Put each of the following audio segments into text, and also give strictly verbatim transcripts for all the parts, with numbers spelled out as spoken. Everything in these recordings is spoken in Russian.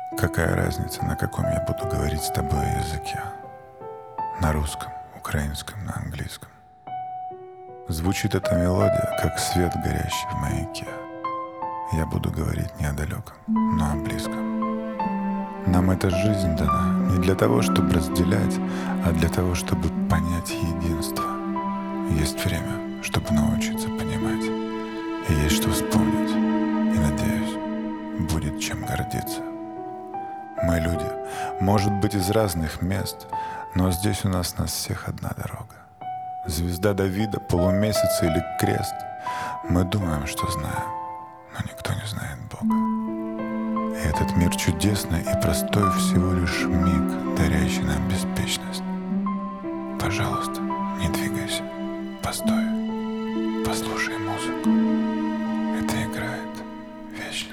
Какая разница, на каком я буду говорить с тобой языке? На русском, украинском, на английском. Звучит эта мелодия, как свет, горящий в маяке. Я буду говорить не о далеком, но о близком. Нам эта жизнь дана не для того, чтобы разделять, а для того, чтобы понять единство. Есть время, чтобы научиться понимать. И есть что вспомнить. И, надеюсь, будет чем гордиться. Мы люди, может быть, из разных мест, но здесь у нас нас всех одна дорога. Звезда Давида, полумесяц или крест. Мы думаем, что знаем, но никто не знает Бога. И этот мир чудесный и простой, всего лишь миг, дарящий нам беспечность. Пожалуйста, не двигайся, постой, послушай музыку. Это играет вечность.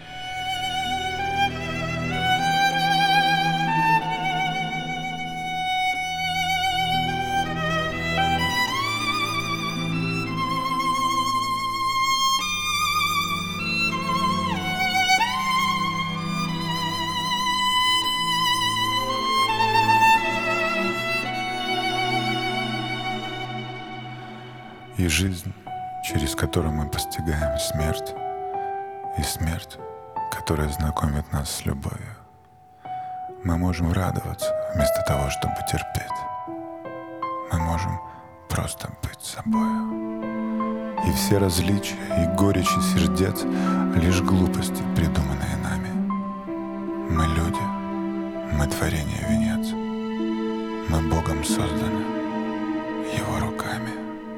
И жизнь, через которую мы постигаем смерть, и смерть, которая знакомит нас с любовью. Мы можем радоваться вместо того, чтобы терпеть. Мы можем просто быть собою. И все различия и горечи сердец — лишь глупости, придуманные нами. Мы люди, мы творение венец. Мы Богом созданы, Его руками.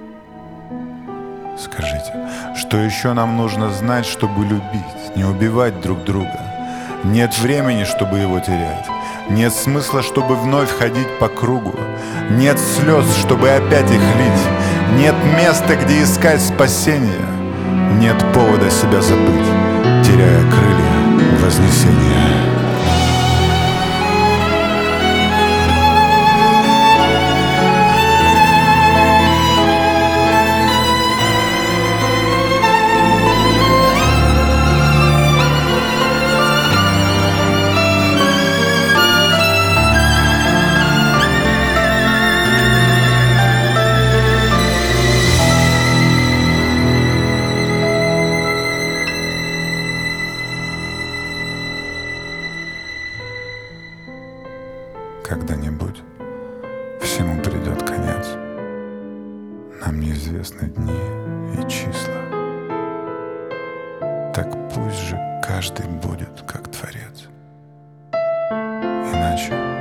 Скажите, что еще нам нужно знать, чтобы любить, не убивать друг друга? Нет времени, чтобы его терять. Нет смысла, чтобы вновь ходить по кругу. Нет слез, чтобы опять их лить. Нет места, где искать спасения. Нет повода себя забыть, теряя крылья вознесения. Когда-нибудь всему придет конец. Нам неизвестны дни и числа. Так пусть же каждый будет как Творец. Иначе